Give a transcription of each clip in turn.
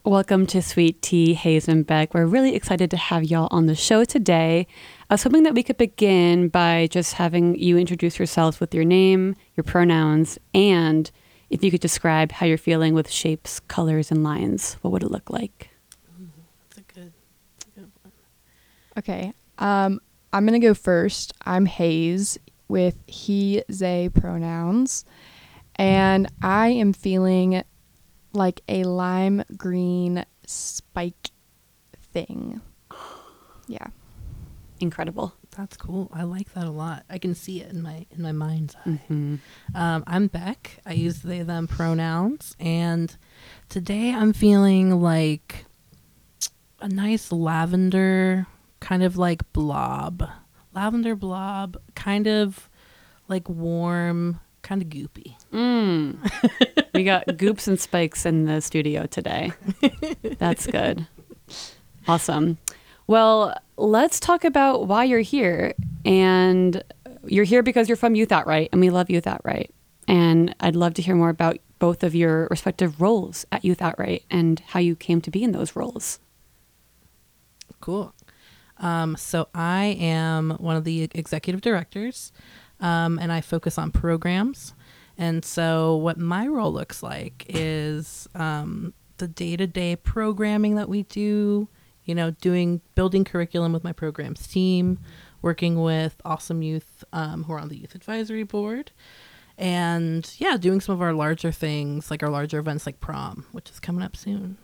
Welcome to Sweet Tea, Hayes and Beck. We're really excited to have y'all on the show today. I was hoping that we could begin by just having you introduce yourselves with your name, your pronouns, and if you could describe how you're feeling with shapes, colors, and lines. What would it look like? That's a good one. Okay. I'm going to go first. I'm Hayes with he, they pronouns. And I am feeling like a lime green spike thing. Yeah. Incredible. That's cool. I like that a lot. I can see it in my mind's eye. Mm-hmm. I'm Beck. I use they, them pronouns. And today I'm feeling like a nice lavender kind of like blob. Lavender blob, kind of like warm, kind of goopy. We got goops and spikes in the studio today. That's good. Awesome. Well, let's talk about why you're here. And you're here because you're from Youth Outright, and we love Youth Outright. And I'd love to hear more about both of your respective roles at Youth Outright and how you came to be in those roles. Cool. So I am one of the executive directors, and I focus on programs. And so what my role looks like is the day-to-day programming that we do, building curriculum with my programs team, working with awesome youth who are on the youth advisory board, and doing some of our larger things, like our larger events like prom, which is coming up soon.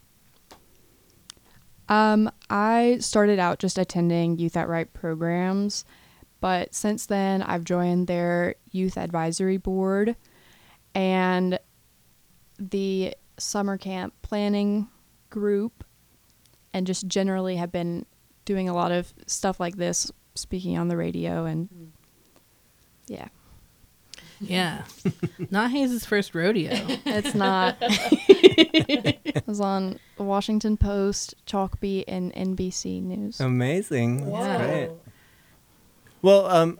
I started out just attending Youth Outright programs, but since then I've joined their youth advisory board and the summer camp planning group, and just generally have been doing a lot of stuff like this, speaking on the radio, and yeah. Yeah. Not Hayes' first rodeo. It's not. I was on the Washington Post, Chalkbeat, and NBC News. Amazing. That's Wow. great. Well,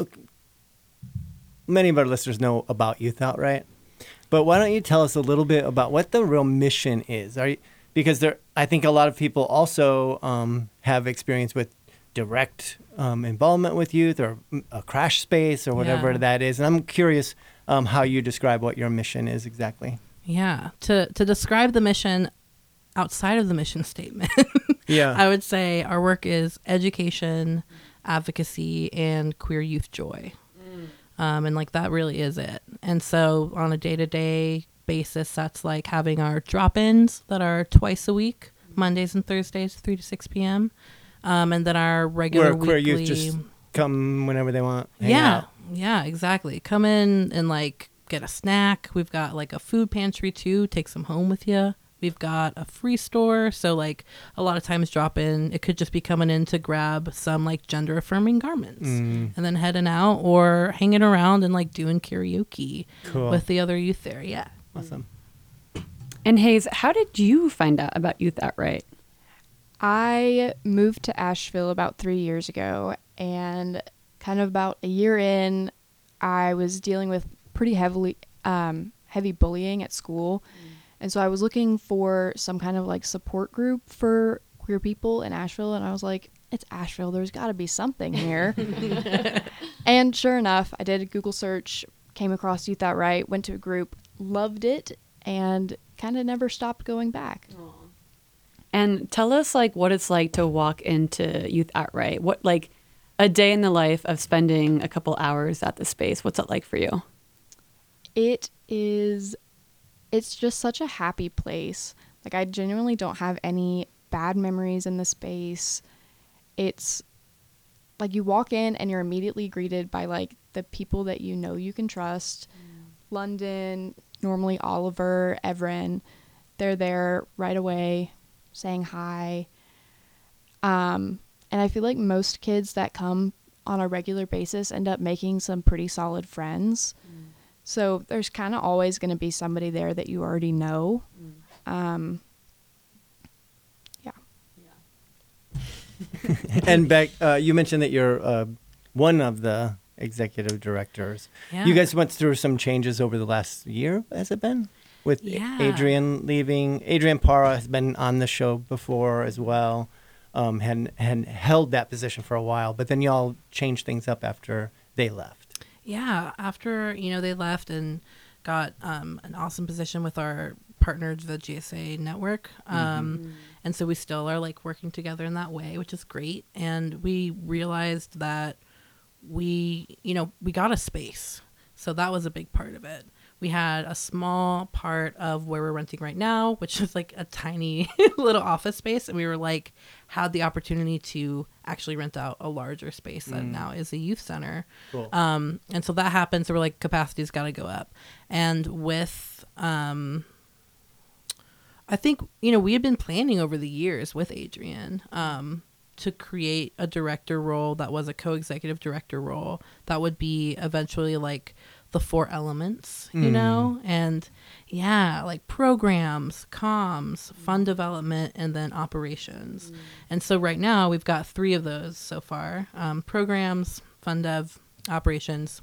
many of our listeners know about Youth Outright, but why don't you tell us a little bit about what the real mission is? Because I think a lot of people also have experience with direct involvement with youth or a crash space or whatever that is. And I'm curious how you describe what your mission is exactly. Yeah. To describe the mission outside of the mission statement, I would say our work is education, advocacy, and queer youth joy. And like that really is it. And so on a day-to-day basis, that's like having our drop-ins that are twice a week, Mondays and Thursdays, 3 to 6 p.m. And then our regular Where queer weekly... youth just come whenever they want. Hang out. Yeah, exactly. Come in and like get a snack. We've got like a food pantry too. Take some home with you. We've got a free store. So like a lot of times drop in, it could just be coming in to grab some like gender affirming garments and then heading out or hanging around and like doing karaoke with the other youth there. Yeah. Awesome. And Hayes, how did you find out about Youth Outright? I moved to Asheville about 3 years ago, and kind of about a year in, I was dealing with pretty heavy bullying at school. And so I was looking for some kind of like support group for queer people in Asheville. And I was like, it's Asheville. There's got to be something here. And sure enough, I did a Google search, came across Youth Outright, went to a group, loved it, and kind of never stopped going back. And tell us like what it's like to walk into Youth Outright. What, like a day in the life of spending a couple hours at the space. What's it like for you? It's just such a happy place. Like I genuinely don't have any bad memories in the space. It's like you walk in and you're immediately greeted by like the people that you know you can trust. London, normally Oliver, Everin, they're there right away saying hi. And I feel like most kids that come on a regular basis end up making some pretty solid friends. So there's kind of always going to be somebody there that you already know. And Beck, you mentioned that you're one of the executive directors. Yeah. You guys went through some changes over the last year, has it been? with Yeah. Adrian leaving. Adrian Parra has been on the show before as well. Had held that position for a while, but then y'all changed things up after they left. Yeah, after they left and got an awesome position with our partners, the GSA network, and so we still are like working together in that way, which is great. And we realized that we got a space, so that was a big part of it. We had a small part of where we're renting right now, which is like a tiny little office space. And we were like, had the opportunity to actually rent out a larger space that now is a youth center. Cool. And so that happened. So we're like, capacity's got to go up. And with, I think, we had been planning over the years with Adrian, to create a director role that was a co-executive director role that would be eventually like the 4 elements, and like programs, comms, fund development, and then operations. And so right now we've got 3 of those so far, programs, fund dev, operations.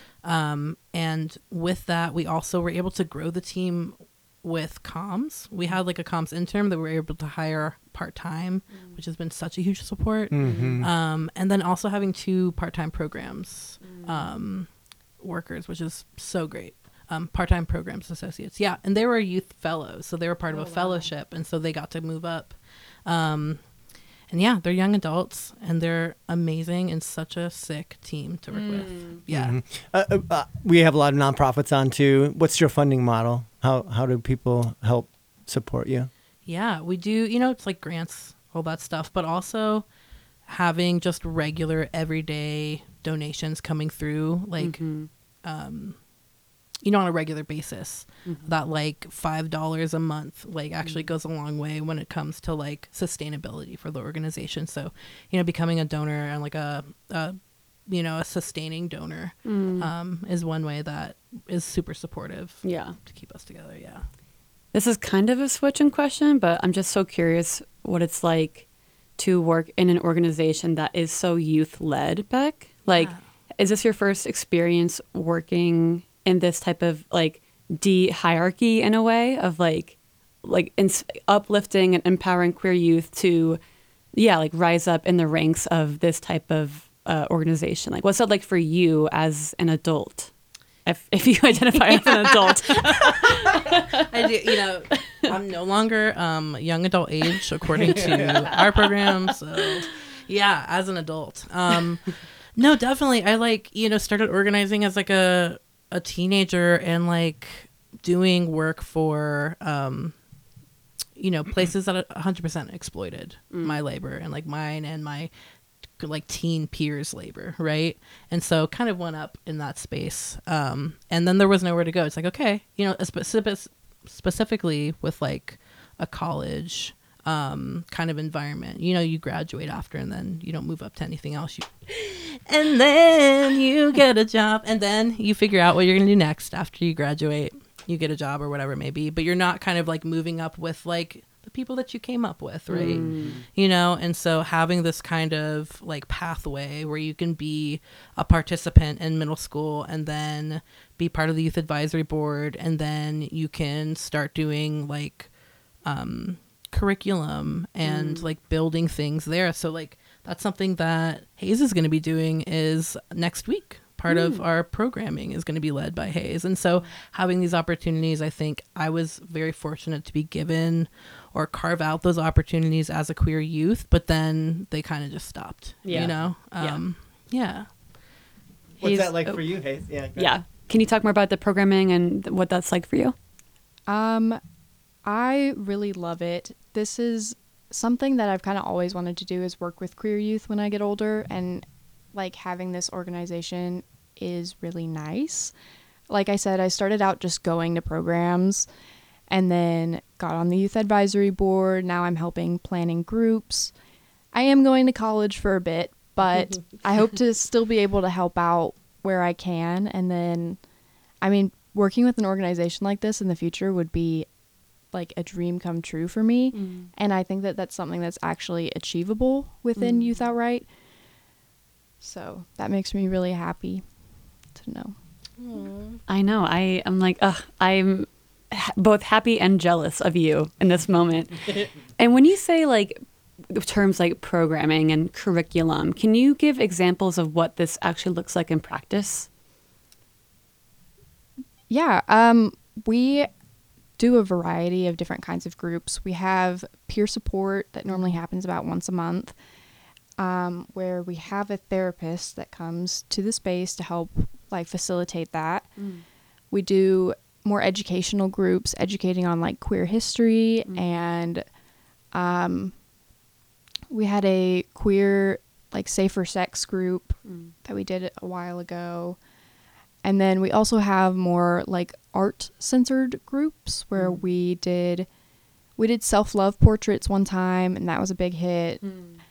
And with that, we also were able to grow the team with comms. We had like a comms intern that we were able to hire part-time, which has been such a huge support. And then also having 2 part-time programs, workers, which is so great. Part-time programs associates. Yeah. And they were youth fellows. So they were part of a fellowship. And so they got to move up. And yeah, they're young adults and they're amazing and such a sick team to work with. Yeah. We have a lot of nonprofits on too. What's your funding model? How do people help support you? Yeah, we do, it's like grants, all that stuff, but also having just regular everyday donations coming through, like, on a regular basis. That like $5 a month, like actually goes a long way when it comes to like sustainability for the organization. So, becoming a donor and like a sustaining donor, is one way that is super supportive. Yeah. To keep us together. Yeah. This is kind of a switch in question, but I'm just so curious what it's like to work in an organization that is so youth-led, Beck. Like, is this your first experience working in this type of like de-hierarchy in a way of like uplifting and empowering queer youth to, like rise up in the ranks of this type of organization? Like, what's it like for you as an adult? If you identify as an adult. I do, I'm no longer young adult age according to our program. So yeah, as an adult. No, definitely. I like, started organizing as like a teenager and like doing work for, places that 100% exploited my labor and like mine and my like teen peers labor, right? And so kind of went up in that space, and then there was nowhere to go. It's like, okay, specifically with like a college kind of environment, you graduate after and then you don't move up to anything else, and then you get a job and then you figure out what you're gonna do next after you graduate. You get a job or whatever it may be, but you're not kind of like moving up with like the people that you came up with, right? And so having this kind of like pathway where you can be a participant in middle school and then be part of the youth advisory board, and then you can start doing like curriculum and like building things there. So like that's something that Hayes is going to be doing is next week. Part of our programming is going to be led by Hayes. And so having these opportunities, I think I was very fortunate to be given or carve out those opportunities as a queer youth, but then they kind of just stopped, Yeah. What's that like for you, Hayes? Yeah. Can you talk more about the programming and what that's like for you? I really love it. This is something that I've kind of always wanted to do, is work with queer youth when I get older, and like having this organization is really nice. Like I said, I started out just going to programs and then got on the youth advisory board. Now I'm helping planning groups. I am going to college for a bit, but I hope to still be able to help out where I can. And then, I mean, working with an organization like this in the future would be like a dream come true for me. And I think that that's something that's actually achievable within Youth Outright. So that makes me really happy to know. I know. I'm like, I'm both happy and jealous of you in this moment. And when you say like terms like programming and curriculum, can you give examples of what this actually looks like in practice? Yeah, we do a variety of different kinds of groups. We have peer support that normally happens about once a month, where we have a therapist that comes to the space to help like facilitate that. We do more educational groups, educating on like queer history, and we had a queer like safer sex group that we did a while ago. And then we also have more like art-centered groups where we did self-love portraits one time, and that was a big hit.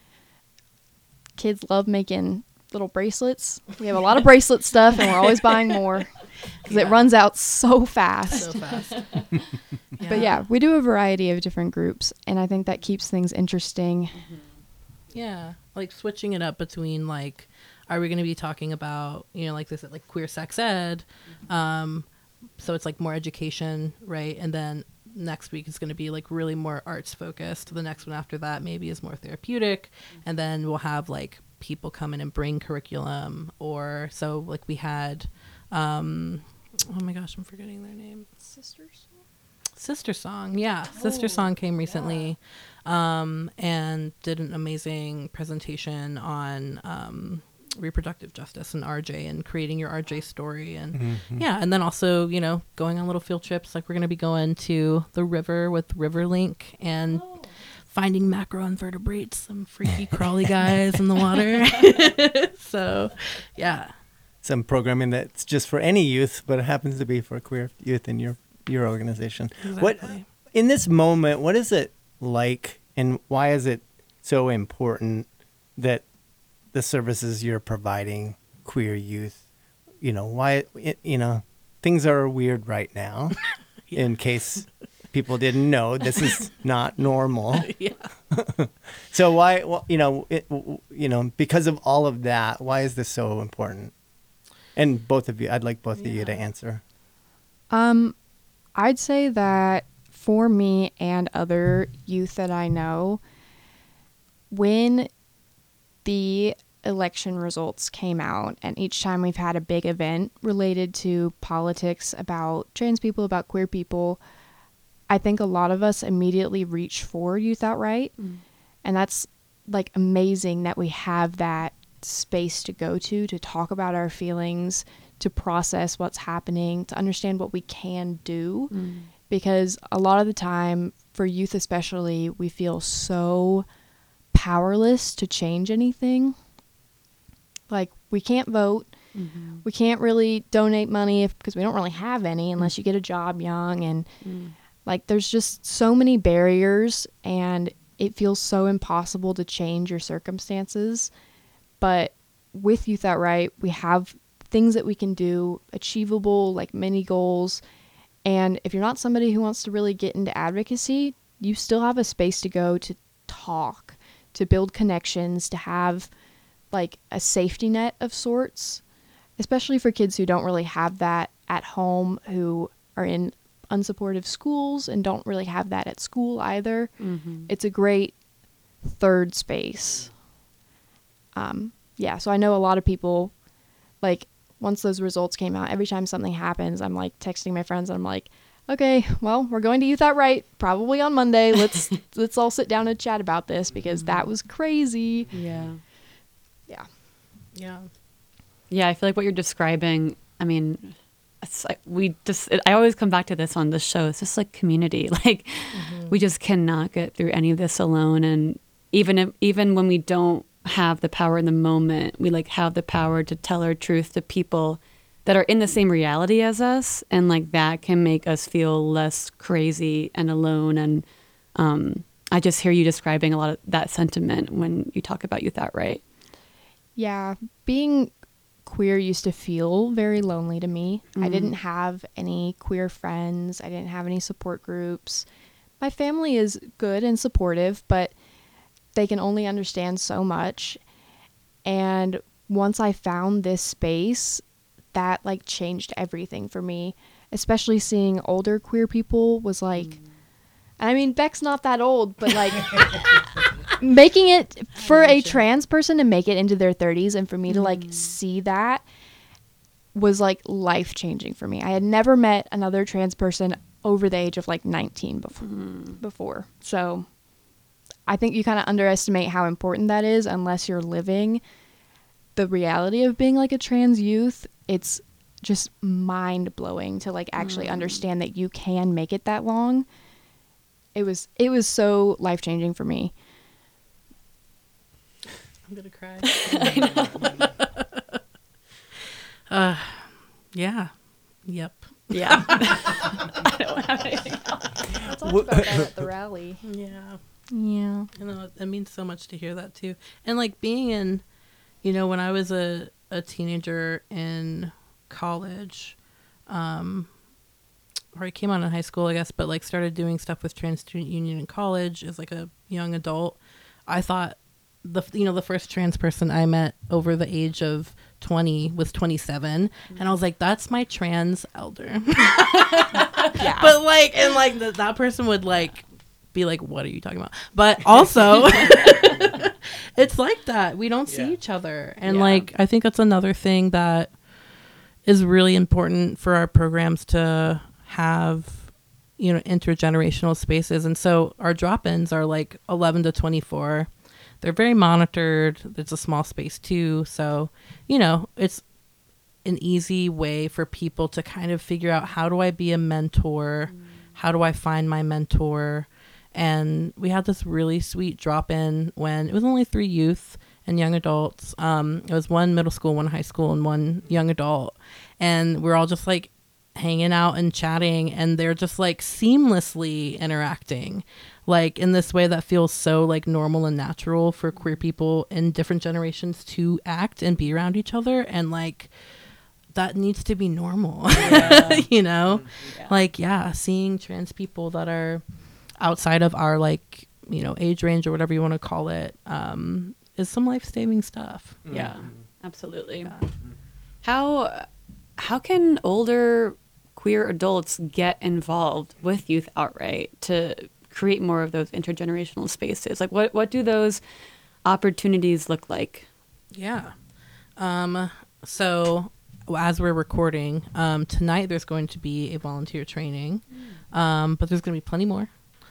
Kids love making little bracelets. We have a lot of bracelet stuff, and we're always buying more because it runs out so fast. So fast. But yeah, we do a variety of different groups, and I think that keeps things interesting. Yeah, like switching it up between like, are we going to be talking about, you know, like this, like queer sex ed? So it's like more education, right? And then next week is going to be like really more arts focused. The next one after that maybe is more therapeutic. And then we'll have like people come in and bring curriculum, or so like we had, oh my gosh, I'm forgetting their name. Sister Song. Yeah. Sister Song came recently, and did an amazing presentation on, reproductive justice and RJ and creating your RJ story. And yeah. And then also, you know, going on little field trips. Like we're going to be going to the river with Riverlink and finding macroinvertebrates, some freaky crawly guys in the water. So yeah. Some programming that's just for any youth, but it happens to be for queer youth in your organization. Exactly. What in this moment, what is it like, and why is it so important that the services you're providing queer youth, you know, why, you know, things are weird right now. In case people didn't know, this is not normal. Yeah. So why, well, you know, because of all of that, why is this so important? And both of you, I'd like both of you to answer. I'd say that for me and other youth that I know, when the election results came out, and each time we've had a big event related to politics about trans people, about queer people, I think a lot of us immediately reach for Youth Outright. And that's like amazing that we have that space to go to talk about our feelings, to process what's happening, to understand what we can do. Because a lot of the time, for youth especially, we feel so powerless to change anything. Like, we can't vote. We can't really donate money because we don't really have any unless you get a job young. And like, there's just so many barriers, and it feels so impossible to change your circumstances. But with Youth Outright, we have things that we can do, achievable, like mini goals. And if you're not somebody who wants to really get into advocacy, you still have a space to go to talk, to build connections, to have like a safety net of sorts, especially for kids who don't really have that at home, who are in unsupportive schools and don't really have that at school either. It's a great third space. Yeah, so I know a lot of people, like, once those results came out, every time something happens, I'm like texting my friends and I'm like, okay, well, we're going to Youth Outright probably on Monday. Let's all sit down and chat about this because that was crazy. Yeah. Yeah. I feel like what you're describing, I mean, it's like I always come back to this on this show. It's just like community. Like, we just cannot get through any of this alone. And even when we don't have the power in the moment, we like have the power to tell our truth to people that are in the same reality as us, and like that can make us feel less crazy and alone. And I just hear you describing a lot of that sentiment when you talk about Youth Outright. Yeah, being queer used to feel very lonely to me. I didn't have any queer friends. I didn't have any support groups. My family is good and supportive, but they can only understand so much. And once I found this space, that like changed everything for me. especially seeing older queer people was like, I mean, Beck's not that old, but like making it for a trans person to make it into their 30s and for me to like see that was like life changing for me. I had never met another trans person over the age of like 19 before. So I think you kind of underestimate how important that is unless you're living the reality of being like a trans youth. It's just mind blowing to like actually understand that you can make it that long. It was so life changing for me. I'm gonna cry. Yeah. Yep. Yeah. I don't have anything else. I talked about that at the rally. Yeah. Yeah. You know, it means so much to hear that too. And like being in, you know, when I was a teenager in college, or I came out in high school, I guess, but like started doing stuff with Trans Student Union in college as like a young adult. I thought the first trans person I met over the age of 20 was 27, and I was like, that's my trans elder. Yeah. But like, and like that person would like be like, what are you talking about? But also it's like that. We don't see each other. And like, I think that's another thing that is really important for our programs to have, you know, intergenerational spaces. And so our drop-ins are like 11 to 24. They're very monitored. There's a small space too. So, you know, it's an easy way for people to kind of figure out, how do I be a mentor? How do I find my mentor? And we had this really sweet drop-in when it was only 3 youth and young adults. It was 1 middle school, 1 high school, and 1 young adult. And we're all just like hanging out and chatting, and they're just like seamlessly interacting, like in this way that feels so like normal and natural for queer people in different generations to act and be around each other. And like, that needs to be normal. You know, like, seeing trans people that are outside of our like, you know, age range or whatever you want to call it, is some life-saving stuff. Yeah, absolutely. How can older queer adults get involved with Youth Outright to create more of those intergenerational spaces? Like, what do those opportunities look like? Yeah. So as we're recording, tonight there's going to be a volunteer training, but there's going to be plenty more.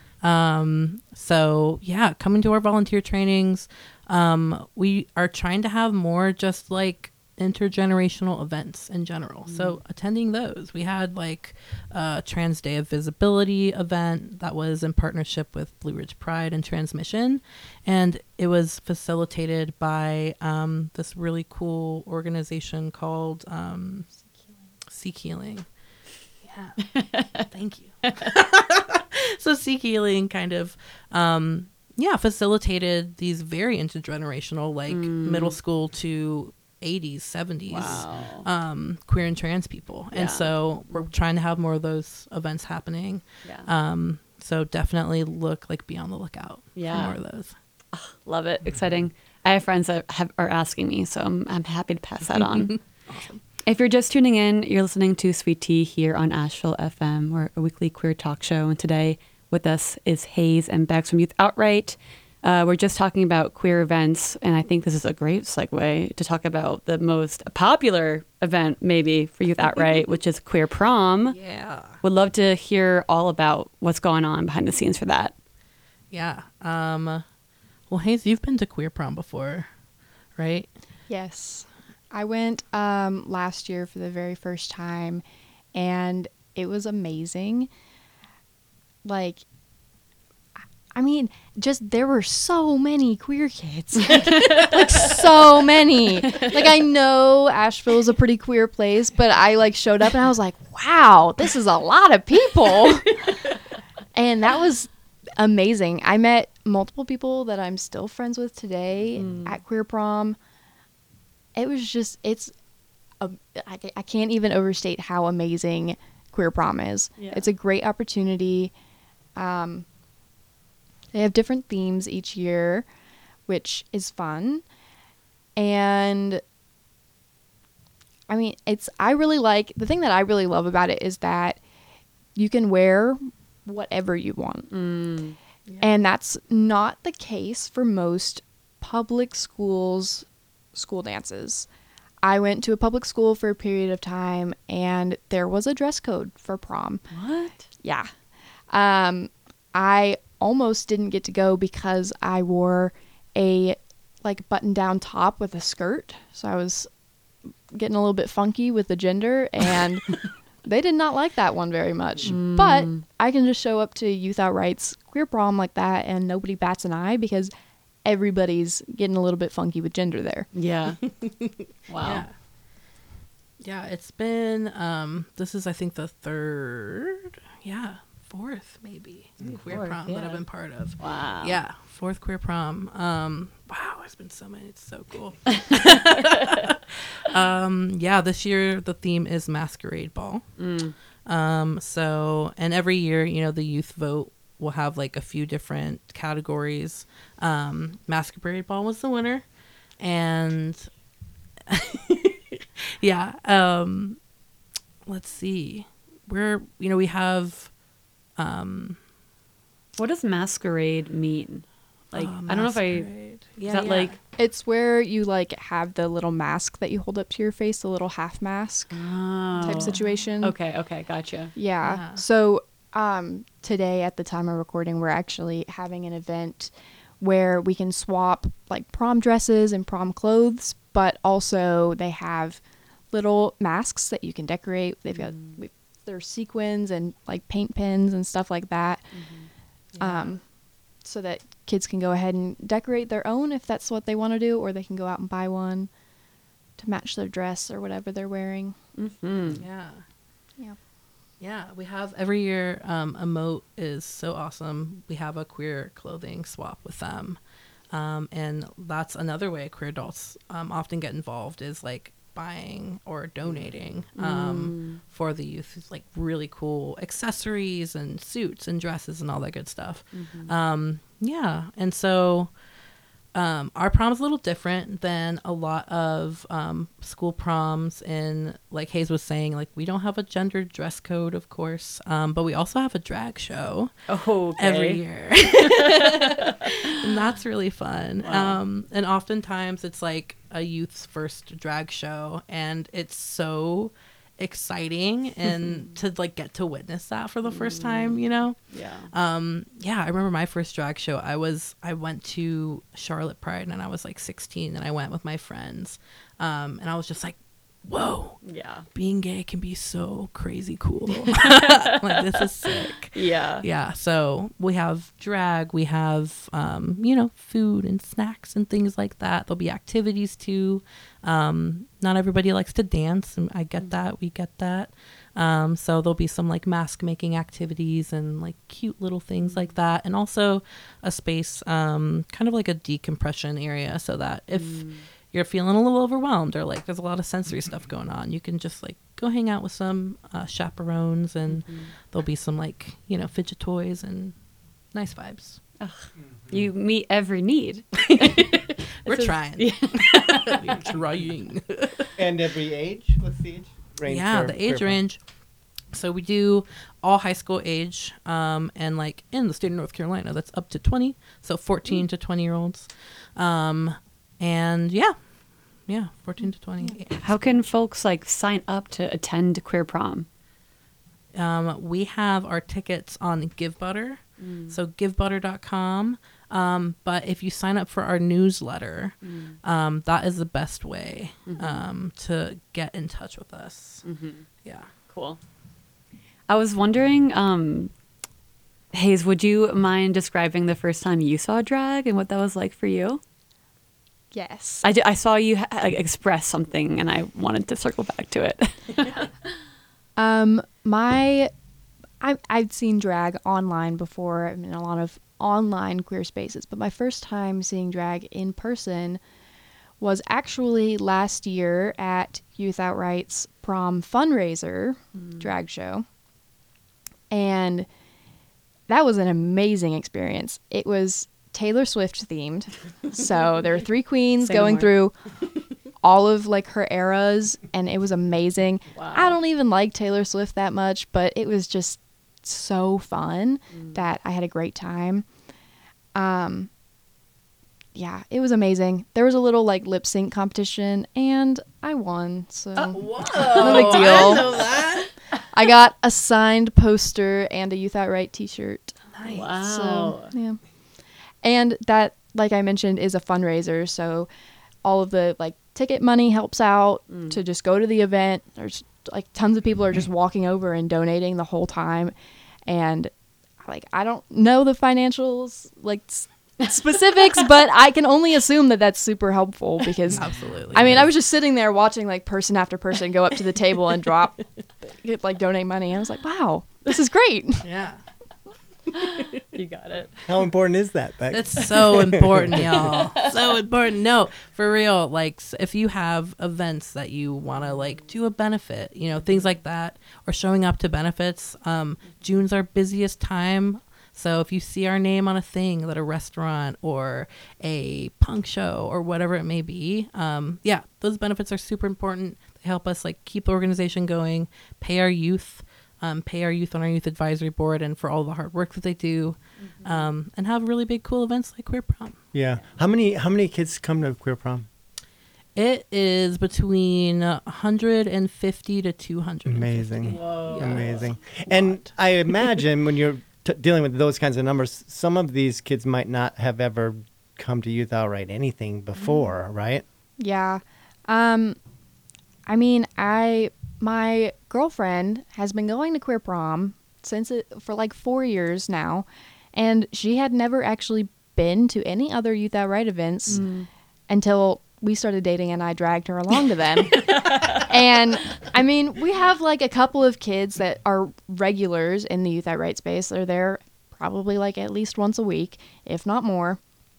So yeah, coming to our volunteer trainings. We are trying to have more just like intergenerational events in general. So attending those, we had like a Trans Day of Visibility event that was in partnership with Blue Ridge Pride and Transmission, and it was facilitated by this really cool organization called Seek Healing. Yeah, thank you. So Seek Healing kind of facilitated these very intergenerational, like middle school to 80s, 70s, queer and trans people. And so we're trying to have more of those events happening. So definitely be on the lookout for more of those. Love it. Exciting. I have friends that are asking me, so I'm happy to pass that on. Awesome. If you're just tuning in, you're listening to Sweet Tea here on Asheville FM. We're a weekly queer talk show, and today with us is Hayes and Bex from Youth Outright. We're just talking about queer events, and I think this is a great segue to talk about the most popular event maybe for Youth Outright, which is Queer Prom. Yeah. Would love to hear all about what's going on behind the scenes for that. Yeah. Well, Hayes, you've been to Queer Prom before, right? Yes. I went last year for the very first time, and it was amazing. Like, I mean, just there were so many queer kids. Like, so many. Like, I know Asheville is a pretty queer place, but I, like, showed up and I was like, wow, this is a lot of people. And that was amazing. I met multiple people that I'm still friends with today at Queer Prom. It was just, I can't even overstate how amazing Queer Prom is. Yeah. It's a great opportunity. They have different themes each year, which is fun. And I mean, the thing that I really love about it is that you can wear whatever you want. And that's not the case for most public schools' school dances. I went to a public school for a period of time, and there was a dress code for prom. What? Yeah. I almost didn't get to go because I wore a like button-down top with a skirt. So I was getting a little bit funky with the gender, and they did not like that one very much. But I can just show up to Youth Outright's queer prom like that, and nobody bats an eye because everybody's getting a little bit funky with gender there. Yeah. Wow. Yeah, it's been this is I think the fourth maybe queer Fourth, prom that I've been part of. Wow. Yeah, fourth queer prom. Wow, there's been so many. It's so cool. Yeah, this year the theme is Masquerade Ball. So, and every year, you know, the youth vote will have like a few different categories. Masquerade Ball was the winner, and yeah. Let's see. We have. What does masquerade mean? Like, I don't know if Masquerade. is that like It's where you like have the little mask that you hold up to your face, the little half mask type situation. Okay, gotcha. Yeah. So today at the time of recording, we're actually having an event where we can swap like prom dresses and prom clothes, but also they have little masks that you can decorate. They've got their sequins and like paint pens and stuff like that. So that kids can go ahead and decorate their own if that's what they want to do, or they can go out and buy one to match their dress or whatever they're wearing. Yeah, we have every year. Emote is so awesome. We have a queer clothing swap with them, and that's another way queer adults often get involved, is like buying or donating for the youth. It's like really cool accessories and suits and dresses and all that good stuff. Yeah, and so our prom is a little different than a lot of school proms. And like Hayes was saying, like we don't have a gendered dress code, of course, but we also have a drag show every year. And that's really fun. Wow. And oftentimes it's like a youth's first drag show, and it's so exciting and to like get to witness that for the first time, you know. Yeah. I remember my first drag show. I went to Charlotte Pride, and I was like 16, and I went with my friends, and I was just like, whoa, Yeah. being gay can be so crazy cool. Like, this is sick. Yeah. So we have drag, we have food and snacks and things like that. There'll be activities too. Not everybody likes to dance, and I get that, we get that. So there'll be some like mask making activities and like cute little things like that, and also a space kind of like a decompression area, so that if you're feeling a little overwhelmed or like there's a lot of sensory stuff going on, you can just like go hang out with some chaperones, and there'll be some like fidget toys and nice vibes. You meet every need. We're trying. We're trying. And every age? What's the age range? Yeah, for the age queer range. So we do all high school age, and like in the state of North Carolina, that's up to 20. So 14 to 20-year-olds. And yeah, 14 to 20. How can folks like sign up to attend queer prom? We have our tickets on GiveButter, so givebutter.com. But if you sign up for our newsletter, that is the best way to get in touch with us. Yeah. Cool. I was wondering, Hayes, would you mind describing the first time you saw drag and what that was like for you? Yes. I saw you express something, and I wanted to circle back to it. I'd seen drag online before in a lot of online queer spaces, but my first time seeing drag in person was actually last year at Youth Outright's prom fundraiser drag show. And that was an amazing experience. It was Taylor Swift themed. So there were 3 queens Say going more. through all of like her eras, and it was amazing. Wow. I don't even like Taylor Swift that much, but it was just so fun that I had a great time. Yeah, it was amazing. There was a little like lip sync competition, and I won. So Whoa! No big deal. I didn't know that. I got a signed poster and a Youth Outright T-shirt. Nice. Wow. So, yeah. And that, like I mentioned, is a fundraiser. So all of the like ticket money helps out to just go to the event. There's like tons of people are just walking over and donating the whole time. And like, I don't know the financials, like specifics, but I can only assume that that's super helpful because Absolutely. I mean, I was just sitting there watching like person after person go up to the table and drop, like donate money. I was like, wow, this is great. Yeah. You got it. How important is that, Beck? That's so important, y'all. So important. No, for real. Like, if you have events that you want to like do a benefit, you know, things like that, or showing up to benefits. June's our busiest time. So if you see our name on a thing at a restaurant or a punk show or whatever it may be, yeah, those benefits are super important. They help us like keep the organization going, pay our youth on our youth advisory board, and for all the hard work that they do, and have really big, cool events like Queer Prom. Yeah. How many kids come to Queer Prom? It is between 150 to 200. Amazing. Whoa. Yeah. Amazing. And I imagine when you're dealing with those kinds of numbers, some of these kids might not have ever come to Youth Outright anything before, right? Yeah. I mean, my girlfriend has been going to Queer Prom for like 4 years now, and she had never actually been to any other Youth Outright events until we started dating and I dragged her along to them. And I mean, we have like a couple of kids that are regulars in the Youth Outright space. They're there probably like at least once a week, if not more.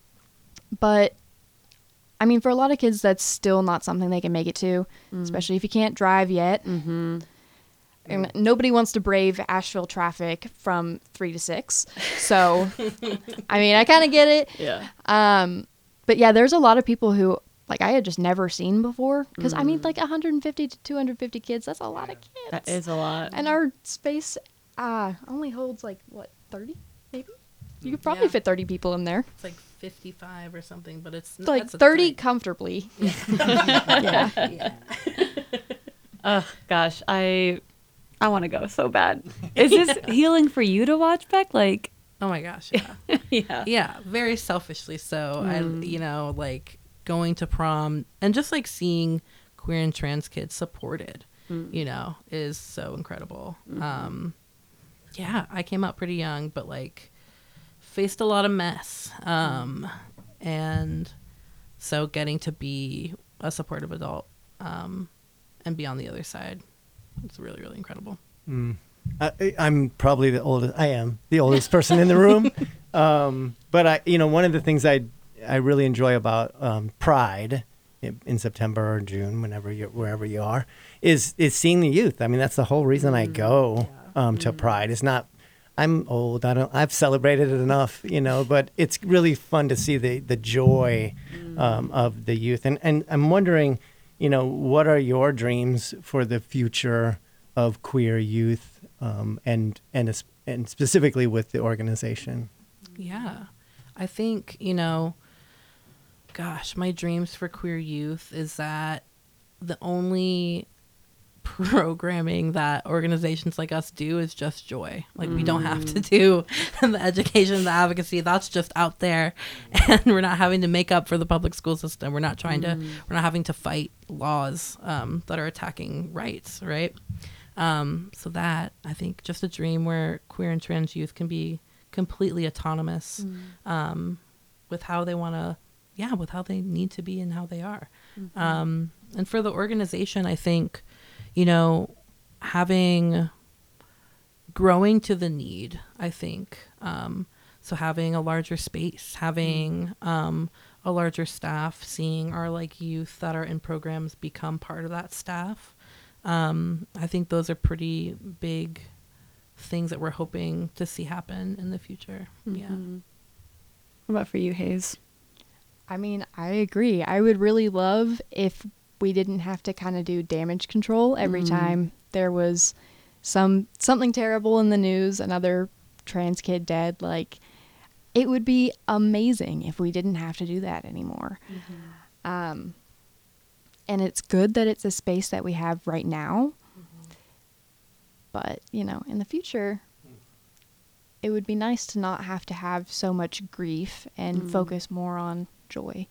But I mean, for a lot of kids, that's still not something they can make it to, especially if you can't drive yet. Mm-hmm. And nobody wants to brave Asheville traffic from 3 to 6. So, I mean, I kind of get it. Yeah. But yeah, there's a lot of people who, like, I had just never seen before. Because, I mean, like, 150 to 250 kids, that's a lot of kids. That is a lot. And our space only holds, like, what, 30, maybe? You could probably Yeah. fit 30 people in there. It's like 55 or something, but it's Like, that's a 30 thing. comfortably. Yeah. Yeah. Oh gosh, I want to go so bad. Is this healing for you to watch, Beck? Like, Oh my gosh, yeah. yeah. Yeah, very selfishly so. I, you know, like going to prom and just like seeing queer and trans kids supported, you know, is so incredible. Yeah, I came out pretty young, but like faced a lot of mess. And so getting to be a supportive adult and be on the other side, it's really, really incredible. I'm probably the oldest. I am the oldest person in the room. But one of the things I really enjoy about Pride in September or June, wherever you are, is seeing the youth. I mean, that's the whole reason I go to Pride. It's not. I'm old. I've celebrated it enough, but it's really fun to see the joy of the youth. And I'm wondering, what are your dreams for the future of queer youth, and specifically with the organization? Yeah. I think, gosh, my dreams for queer youth is that the only programming that organizations like us do is just joy. Like, we don't have to do the education, the advocacy. That's just out there. And we're not having to make up for the public school system. We're not trying to, we're not having to fight laws that are attacking rights, right? So that, I think, just a dream where queer and trans youth can be completely autonomous with how they want to, with how they need to be and how they are. And for the organization, I think, growing to the need, I think. So having a larger space, having a larger staff, seeing our youth that are in programs become part of that staff. I think those are pretty big things that we're hoping to see happen in the future. Yeah. What about for you, Hayes? I mean, I agree. I would really love if we didn't have to kind of do damage control every time there was something terrible in the news, another trans kid dead. Like, it would be amazing if we didn't have to do that anymore. And it's good that it's a space that we have right now. But, you know, in the future, it would be nice to not have to have so much grief and focus more on joy.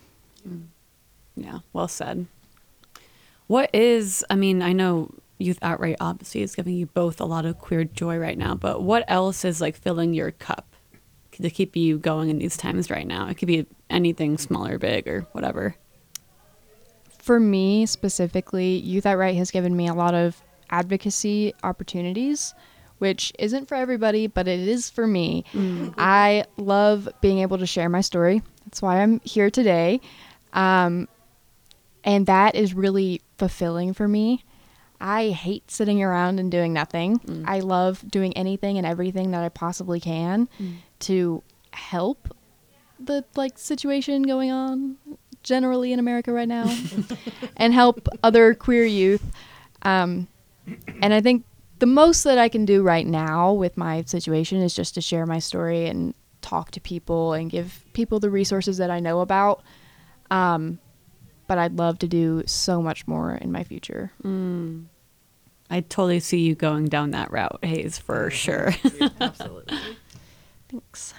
Yeah, well said. What is, I mean, I know Youth Outright obviously is giving you both a lot of queer joy right now, but what else is like filling your cup to keep you going in these times right now? It could be anything small or big or whatever. For me specifically, Youth Outright has given me a lot of advocacy opportunities, which isn't for everybody, but it is for me. I love being able to share my story. That's why I'm here today. And that is really fulfilling for me. I hate sitting around and doing nothing. I love doing anything and everything that I possibly can to help the situation going on generally in America right now and help other queer youth. And I think the most that I can do right now with my situation is just to share my story and talk to people and give people the resources that I know about. But I'd love to do so much more in my future. I totally see you going down that route, Hayes, for sure. Absolutely. Thanks.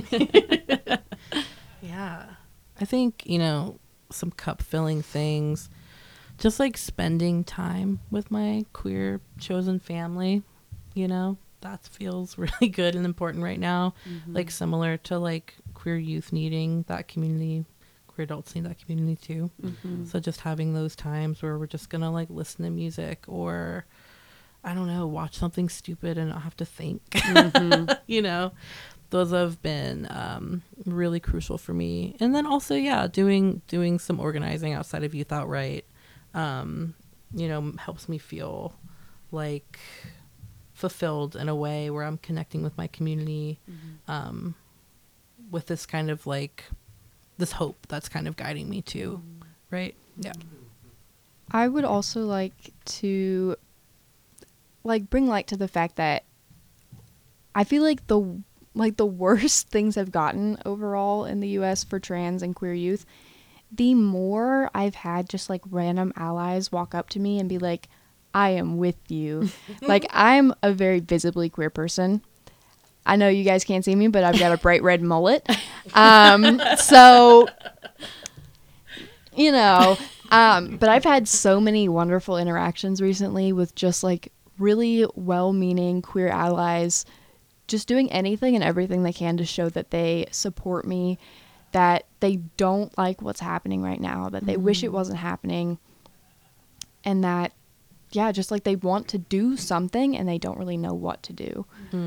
Yeah. I think, you know, some cup filling things, just like spending time with my queer chosen family, you know, that feels really good and important right now. Like similar to like queer youth needing that community, queer adults need that community too. So just having those times where we're just gonna like listen to music or I don't know, watch something stupid and not have to think. You know, those have been really crucial for me. And then also, yeah, doing some organizing outside of Youth Outright, you know, helps me feel like fulfilled in a way where I'm connecting with my community with this kind of like this hope that's kind of guiding me too, right? Yeah. I would also like to bring light to the fact that I feel like the worst things have gotten overall in the US for trans and queer youth, the more I've had just like random allies walk up to me and be like, I am with you. Like, I'm a very visibly queer person. I know you guys can't see me, but I've got a bright red mullet. So, you know, but I've had so many wonderful interactions recently with just like really well-meaning queer allies, just doing anything and everything they can to show that they support me, that they don't like what's happening right now, that they wish it wasn't happening, and that, yeah, just like they want to do something and they don't really know what to do.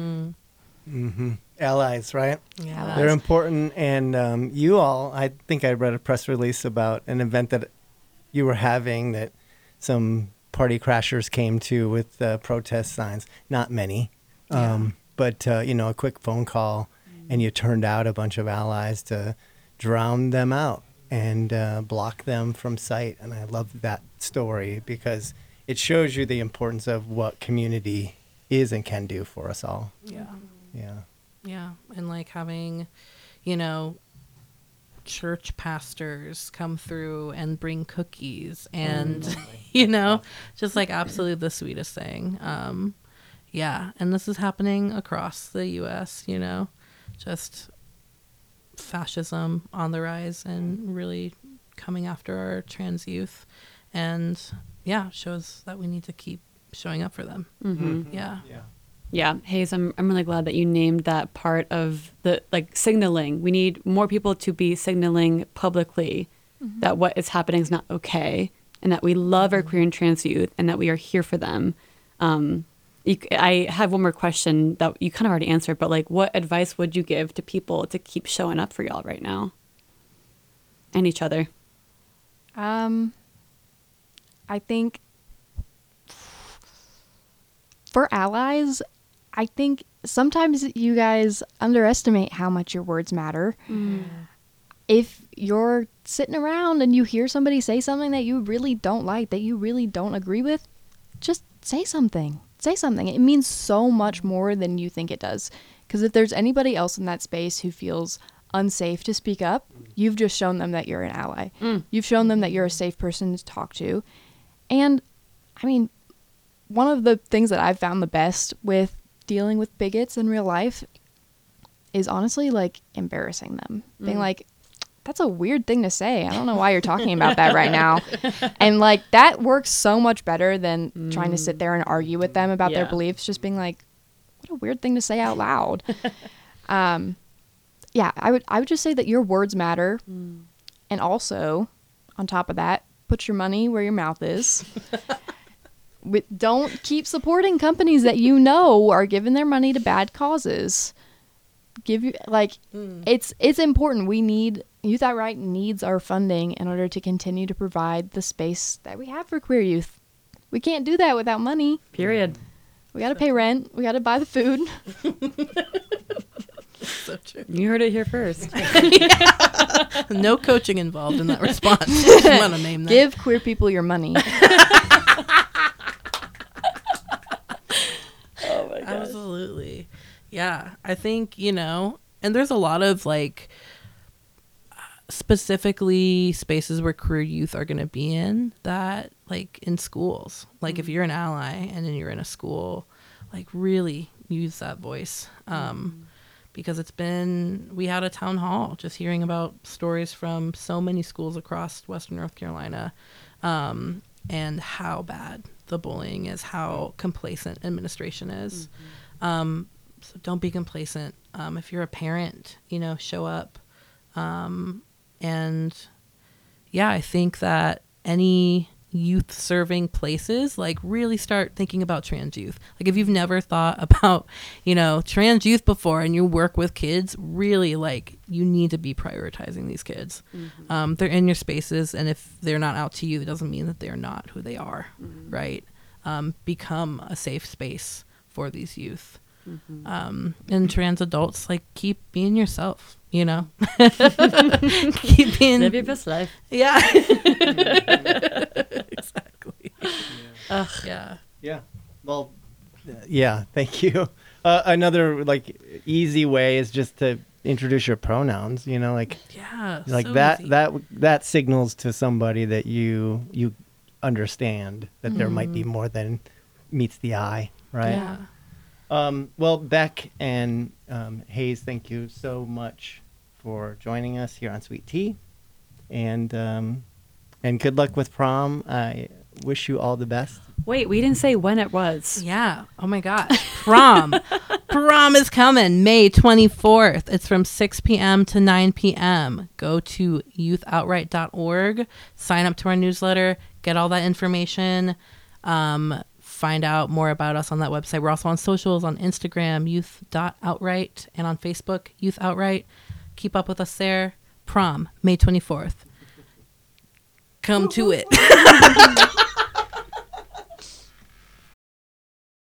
Allies, right? Yeah. They're important. And you all, I think I read a press release about an event that you were having that some party crashers came to with protest signs. Not many, but, you know, a quick phone call and you turned out a bunch of allies to drown them out and block them from sight. And I love that story because it shows you the importance of what community is and can do for us all. Yeah. Yeah. Yeah. And like having, you know, church pastors come through and bring cookies and, you know, just like absolutely the sweetest thing. Yeah. And this is happening across the US, you know, just fascism on the rise and really coming after our trans youth. And yeah, shows that we need to keep showing up for them. Yeah. Yeah, Hayes, I'm really glad that you named that part of the like signaling. We need more people to be signaling publicly that what is happening is not okay, and that we love our queer and trans youth, and that we are here for them. I have one more question that you kind of already answered, but like, what advice would you give to people to keep showing up for y'all right now and each other? I think for allies, I think sometimes you guys underestimate how much your words matter. if you're sitting around and you hear somebody say something that you really don't like, that you really don't agree with, just say something. Say something. It means so much more than you think it does. Because if there's anybody else in that space who feels unsafe to speak up, you've just shown them that you're an ally. You've shown them that you're a safe person to talk to. And, I mean, one of the things that I've found the best with dealing with bigots in real life is honestly, like, embarrassing them. Being like, that's a weird thing to say. I don't know why you're talking about that right now. And, like, that works so much better than trying to sit there and argue with them about their beliefs. Just being like, what a weird thing to say out loud. Yeah, I would just say that your words matter. And also, on top of that, put your money where your mouth is. Don't keep supporting companies that you know are giving their money to bad causes. It's important. We need Youth Outright needs our funding in order to continue to provide the space that we have for queer youth. We can't do that without money. Period. We got to pay rent. We got to buy the food. So true. You heard it here first. No coaching involved in that response. I want to name that. Give queer people your money. Oh my gosh. Absolutely. Yeah. I think, and there's a lot of like specifically spaces where queer youth are going to be in that, like in schools. Like if you're an ally and then you're in a school, like really use that voice. Because we had a town hall just hearing about stories from so many schools across Western North Carolina, and how bad the bullying is, how complacent administration is. So don't be complacent. If you're a parent, show up. And yeah, I think that any youth serving places, like really start thinking about trans youth. Like if you've never thought about, trans youth before and you work with kids, really like you need to be prioritizing these kids. They're in your spaces, and if they're not out to you, it doesn't mean that they're not who they are, right? Become a safe space for these youth. And trans adults, like keep being yourself, keep being, live your best life. Yeah. Exactly. Yeah. Well, yeah, thank you. Another like easy way is just to introduce your pronouns, like so that easy. that signals to somebody that you understand that there might be more than meets the eye, right? Yeah. Well, Beck and Hayes, thank you so much for joining us here on Sweet Tea, and good luck with prom. I wish you all the best. Wait, we didn't say when it was. Yeah. Oh my gosh. Prom. Prom is coming May 24th. It's from 6 p.m. to 9 p.m. Go to youthoutright.org, sign up to our newsletter, get all that information. Find out more about us on that website. We're also on socials, on Instagram, youth.outright, and on Facebook, Youth Outright. Keep up with us there. Prom, May 24th. Come to it.